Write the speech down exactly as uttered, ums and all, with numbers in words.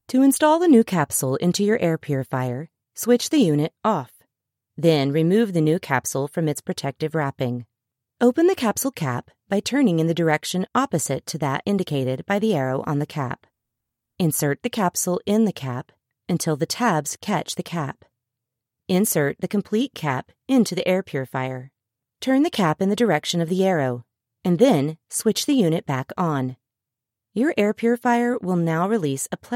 To install the new capsule into your air purifier, switch the unit off. Then remove the new capsule from its protective wrapping. Open the capsule cap by turning in the direction opposite to that indicated by the arrow on the cap. Insert the capsule in the cap until the tabs catch the cap. Insert the complete cap into the air purifier. Turn the cap in the direction of the arrow, and then switch the unit back on. Your air purifier will now release a